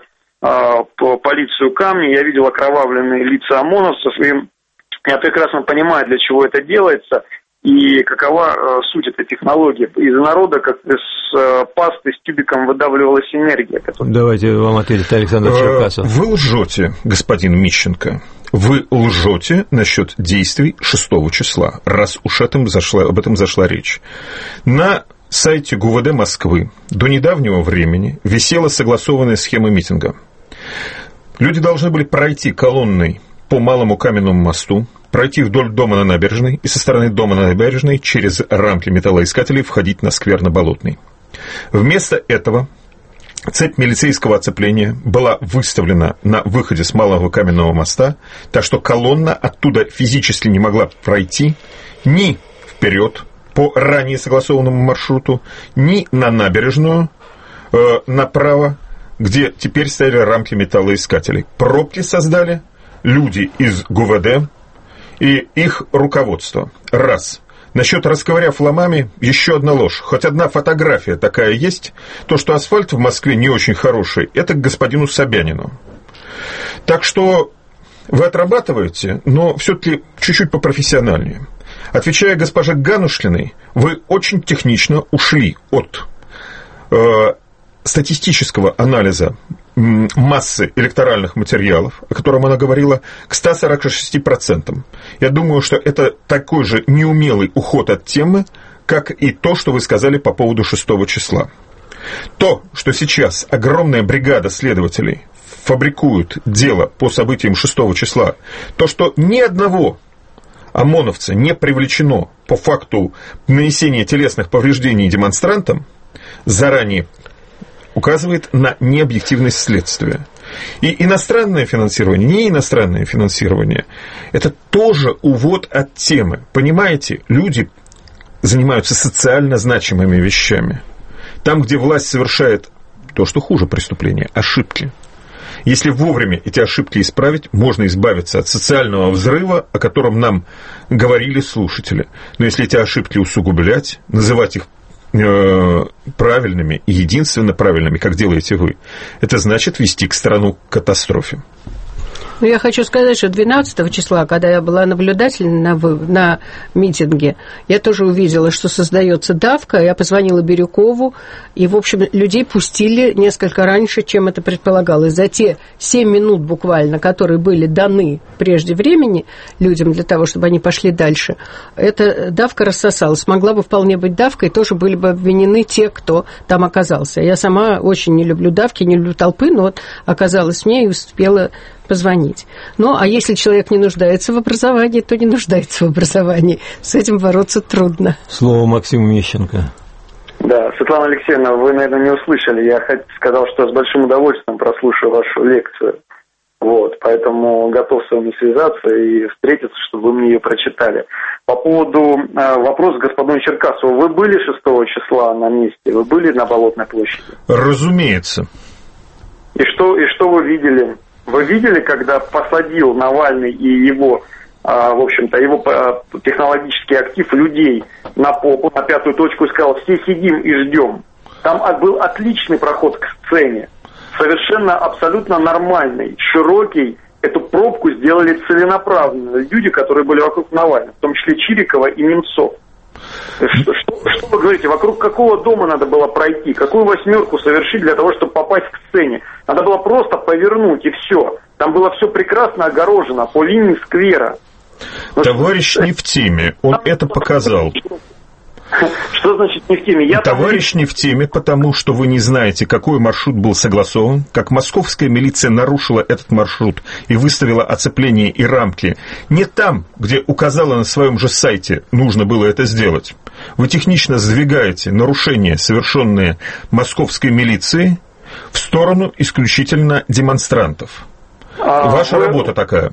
полицию камни. Я видел окровавленные лица ОМОНовцев, и я прекрасно понимаю, для чего это делается и какова суть этой технологии. Из народа, как из пасты с тюбиком, выдавливалась энергия. Давайте вам ответит Александр Черкасов. Вы лжете, господин Мищенко. Вы лжете насчет действий 6 числа, раз уж об этом зашла речь. На сайте ГУВД Москвы до недавнего времени висела согласованная схема митинга. Люди должны были пройти колонной по Малому Каменному мосту, пройти вдоль дома на набережной и со стороны дома на набережной через рамки металлоискателей входить на сквер на Болотной. Вместо этого цепь милицейского оцепления была выставлена на выходе с Малого Каменного моста, так что колонна оттуда физически не могла пройти ни вперед по ранее согласованному маршруту, ни на набережную направо, где теперь стояли рамки металлоискателей. Пробки создали люди из ГУВД и их руководство. Раз. Насчет расковыряв ломами, еще одна ложь. Хоть одна фотография такая есть. То, что асфальт в Москве не очень хороший, это к господину Собянину. Так что вы отрабатываете, но все-таки чуть-чуть попрофессиональнее. Отвечая госпоже Ганушлиной, вы очень технично ушли от статистического анализа массы электоральных материалов, о котором она говорила, к 146%. Я думаю, что это такой же неумелый уход от темы, как и то, что вы сказали по поводу 6 числа. То, что сейчас огромная бригада следователей фабрикует дело по событиям 6 числа, то, что ни одного ОМОНовца не привлечено по факту нанесения телесных повреждений демонстрантам, заранее указывает на необъективность следствия. И иностранное финансирование, не иностранное финансирование, это тоже увод от темы. Понимаете, люди занимаются социально значимыми вещами. Там, где власть совершает то, что хуже преступления, ошибки. Если вовремя эти ошибки исправить, можно избавиться от социального взрыва, о котором нам говорили слушатели. Но если эти ошибки усугублять, называть их правильными и единственно правильными, как делаете вы, это значит вести страну к катастрофе. Ну, я хочу сказать, что 12 числа, когда я была наблюдателем на митинге, я тоже увидела, что создается давка. Я позвонила Бирюкову, и, в общем, людей пустили несколько раньше, чем это предполагалось. За те 7 минут буквально, которые были даны прежде времени людям для того, чтобы они пошли дальше, эта давка рассосалась. Могла бы вполне быть давкой, тоже были бы обвинены те, кто там оказался. Я сама очень не люблю давки, не люблю толпы, но вот оказалось мне и успела позвонить. Ну, а если человек не нуждается в образовании, то не нуждается в образовании. С этим бороться трудно. Слово Максиму Мищенко. Да, Светлана Алексеевна, вы, наверное, не услышали. Я сказал, что с большим удовольствием прослушаю вашу лекцию. Вот, поэтому готов с вами связаться и встретиться, чтобы вы мне ее прочитали. По поводу вопроса господину Черкасову. Вы были 6 числа на месте? Вы были на Болотной площади? Разумеется. И что вы видели? Вы видели, когда посадил Навальный и его, в общем-то, его технологический актив людей на попу, на пятую точку и сказал: все сидим и ждем. Там был отличный проход к сцене. Совершенно, абсолютно нормальный, широкий эту пробку сделали целенаправленно люди, которые были вокруг Навального, в том числе Чирикова и Немцов. Что вы говорите, вокруг какого дома надо было пройти, какую восьмерку совершить для того, чтобы попасть к сцене? Надо было просто повернуть, и все. Там было все прекрасно огорожено по линии сквера. Товарищ не в теме, он это показал. Что значит не в теме? Товарищ не в теме, потому что вы не знаете, какой маршрут был согласован, как московская милиция нарушила этот маршрут и выставила оцепление и рамки не там, где указала на своем же сайте, нужно было это сделать. Вы технично сдвигаете нарушения, совершенные московской милицией, в сторону исключительно демонстрантов. Ваша работа такая.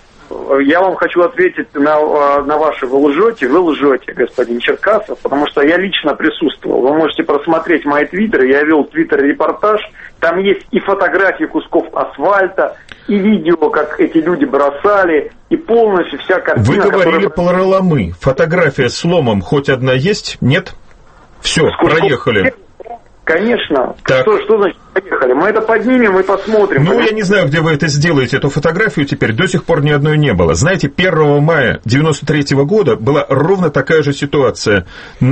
Я вам хочу ответить на ваше «вы лжете, господин Черкасов», потому что я лично присутствовал. Вы можете просмотреть мои твиттеры, я вел твиттер-репортаж, там есть и фотографии кусков асфальта, и видео, как эти люди бросали, и полностью вся картина. Вы говорили полароломы, фотография с ломом хоть одна есть? Нет? Все, проехали. Конечно. Что значит поехали? Мы это поднимем и посмотрим. Ну, я не знаю, где вы это сделаете, эту фотографию теперь. До сих пор ни одной не было. Знаете, 1 мая 1993 года была ровно такая же ситуация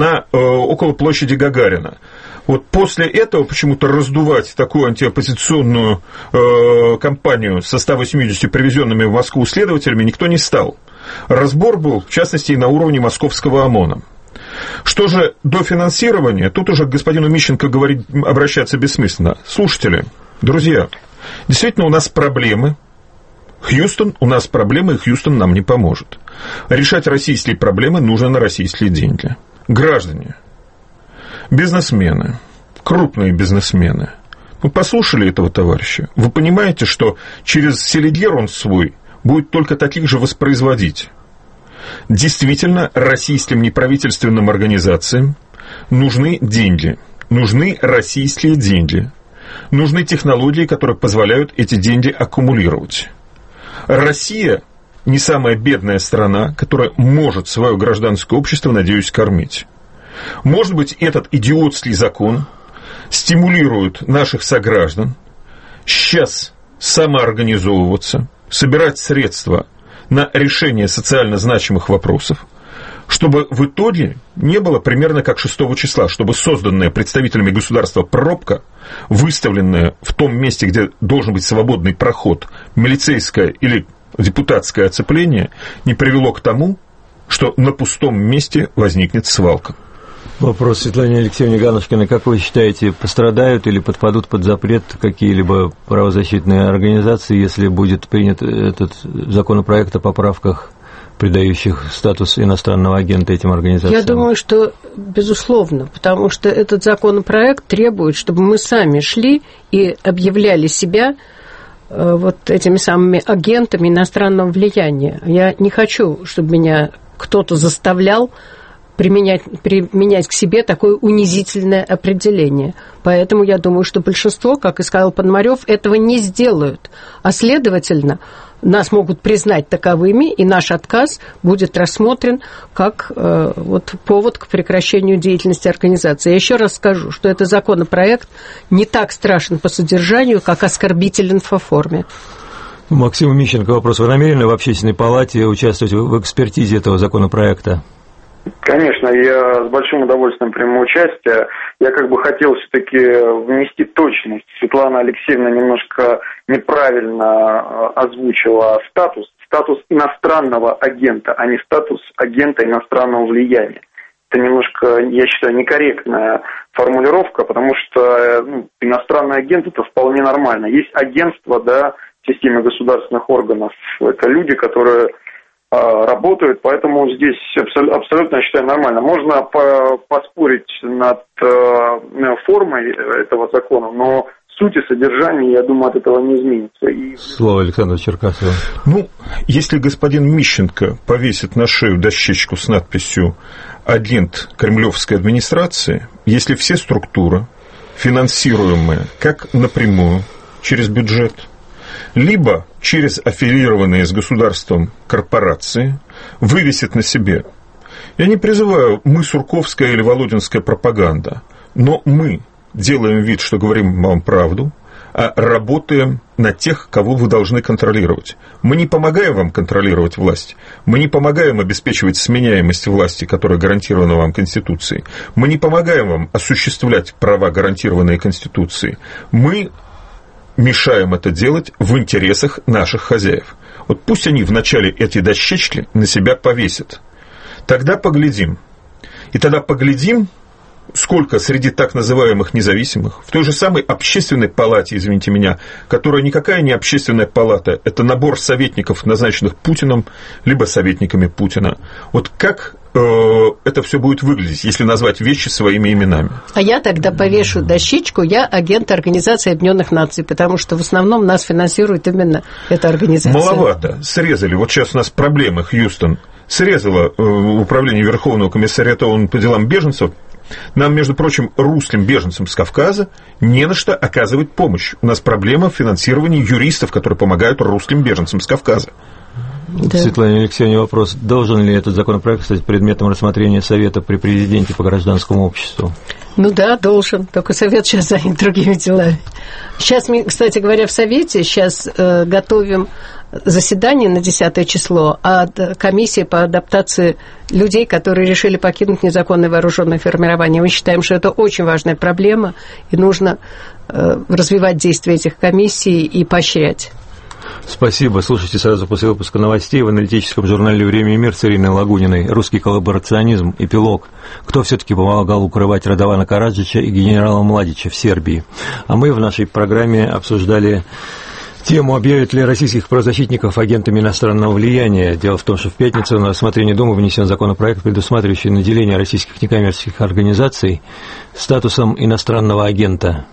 около площади Гагарина. Вот после этого почему-то раздувать такую антиоппозиционную кампанию со 180 привезенными в Москву следователями никто не стал. Разбор был, в частности, и на уровне московского ОМОНа. Что же до финансирования, тут уже к господину Мищенко обращаться бессмысленно. Слушатели, друзья, действительно у нас проблемы. Хьюстон, у нас проблемы, и Хьюстон нам не поможет. Решать российские проблемы нужно на российские деньги. Граждане, бизнесмены, крупные бизнесмены, вы послушали этого товарища? Вы понимаете, что через селидьер он свой будет только таких же воспроизводить? Действительно, российским неправительственным организациям нужны деньги, нужны российские деньги, нужны технологии, которые позволяют эти деньги аккумулировать. Россия не самая бедная страна, которая может свое гражданское общество, надеюсь, кормить. Может быть, этот идиотский закон стимулирует наших сограждан сейчас самоорганизовываться, собирать средства на решение социально значимых вопросов, чтобы в итоге не было примерно как 6 числа, чтобы созданная представителями государства пробка, выставленная в том месте, где должен быть свободный проход, милицейское или депутатское оцепление, не привело к тому, что на пустом месте возникнет свалка. Вопрос Светлане Алексеевне Ганушкиной. Как вы считаете, пострадают или подпадут под запрет какие-либо правозащитные организации, если будет принят этот законопроект о поправках, придающих статус иностранного агента этим организациям? Я думаю, что безусловно, потому что этот законопроект требует, чтобы мы сами шли и объявляли себя вот этими самыми агентами иностранного влияния. Я не хочу, чтобы меня кто-то заставлял применять к себе такое унизительное определение. Поэтому я думаю, что большинство, как и сказал Пономарёв, этого не сделают. А следовательно, нас могут признать таковыми, и наш отказ будет рассмотрен как повод к прекращению деятельности организации. Я еще раз скажу, что этот законопроект не так страшен по содержанию, как оскорбителен по форме. Максиму Мищенко вопрос. Вы намерены в Общественной палате участвовать в экспертизе этого законопроекта? Конечно, я с большим удовольствием приму участие. Я хотел все-таки внести точность. Светлана Алексеевна немножко неправильно озвучила статус. Статус иностранного агента, а не статус агента иностранного влияния. Это немножко, я считаю, некорректная формулировка, потому что иностранный агент – это вполне нормально. Есть агентство, в системе государственных органов. Это люди, которые работают, поэтому здесь абсолютно, я считаю, нормально. Можно поспорить над формой этого закона, но суть и содержание, я думаю, от этого не изменится. Слово Александру Черкасову. Если господин Мищенко повесит на шею дощечку с надписью «Агент кремлевской администрации», если все структуры, финансируемые как напрямую через бюджет, либо через аффилированные с государством корпорации, вывесит на себе. Я не призываю мы сурковская или володинская пропаганда, но мы делаем вид, что говорим вам правду, а работаем на тех, кого вы должны контролировать. Мы не помогаем вам контролировать власть, мы не помогаем обеспечивать сменяемость власти, которая гарантирована вам Конституцией, мы не помогаем вам осуществлять права, гарантированные Конституцией, мы мешаем это делать в интересах наших хозяев. Вот пусть они вначале эти дощечки на себя повесят. Тогда поглядим. И тогда поглядим, сколько среди так называемых независимых, в той же самой общественной палате, извините меня, которая никакая не общественная палата, это набор советников, назначенных Путиным, либо советниками Путина. Вот как это все будет выглядеть, если назвать вещи своими именами? А я тогда повешу дощечку, я агент Организации Объединенных Наций, потому что в основном нас финансирует именно эта организация. Маловато, срезали. Вот сейчас у нас проблемы, Хьюстон. Срезало управление Верховного комиссариата ООН по делам беженцев. Нам, между прочим, русским беженцам с Кавказа не на что оказывать помощь. У нас проблема в финансировании юристов, которые помогают русским беженцам с Кавказа. Да. Светлане Алексеевне вопрос. Должен ли этот законопроект стать предметом рассмотрения Совета при президенте по гражданскому обществу? Ну да, должен. Только Совет сейчас занят другими делами. Сейчас мы, кстати говоря, в Совете сейчас готовим заседание на 10 число от комиссии по адаптации людей, которые решили покинуть незаконное вооруженное формирование. Мы считаем, что это очень важная проблема, и нужно развивать действия этих комиссий и поощрять. Спасибо. Слушайте сразу после выпуска новостей в аналитическом журнале «Время и мир» с Ириной Лагуниной. Русский коллаборационизм. Эпилог. Кто все-таки помогал укрывать Радована Караджича и генерала Младича в Сербии? А мы в нашей программе обсуждали тему, объявят ли российских правозащитников агентами иностранного влияния. Дело в том, что в пятницу на рассмотрение Думы внесен законопроект, предусматривающий наделение российских некоммерческих организаций статусом иностранного агента.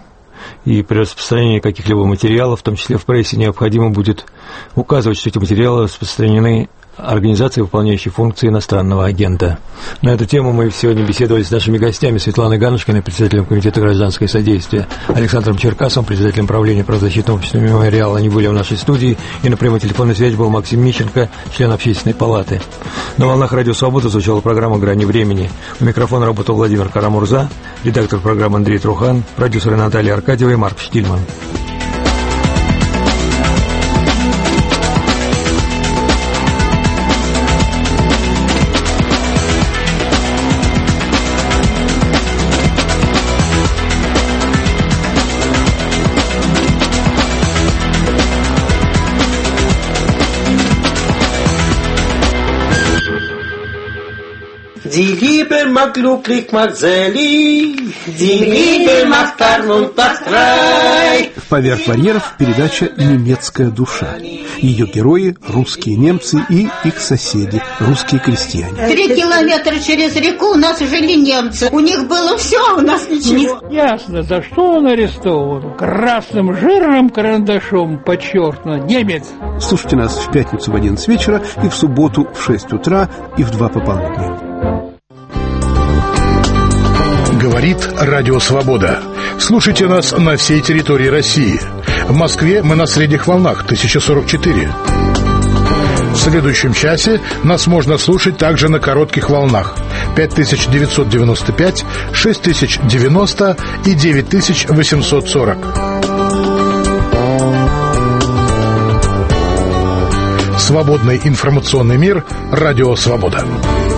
И при распространении каких-либо материалов, в том числе в прессе, необходимо будет указывать, что эти материалы распространены организацией, выполняющей функции иностранного агента. На эту тему мы сегодня беседовали с нашими гостями: Светланой Ганушкиной, председателем Комитета гражданского содействия, Александром Черкасовым, председателем правления правозащитного общества «Мемориал». Они были в нашей студии, и на прямой телефонной связи был Максим Мищенко, член Общественной палаты. На волнах «Радио Свобода» звучала программа «Грани времени». У микрофона работал Владимир Карамурза, редактор программы Андрей Трухан, продюсеры Наталья Аркадьева и Марк Штильман. Die Liebe mag glücklich, mag selig, die Liebe macht arm und macht frei. Поверх барьеров передача «Немецкая душа». Ее герои – русские немцы и их соседи – русские крестьяне. 3 километра через реку у нас жили немцы. У них было все, а у нас ничего. Ясно, за что он арестован. Красным жирным карандашом подчеркнуто: немец. Слушайте нас в пятницу в 11 вечера и в субботу в 6 утра и в 2 пополудни. Говорит Радио Свобода. Слушайте нас на всей территории России. В Москве мы на средних волнах 1044. В следующем часе нас можно слушать также на коротких волнах 5995, 6090 и 9840. Свободный информационный мир. Радио Свобода.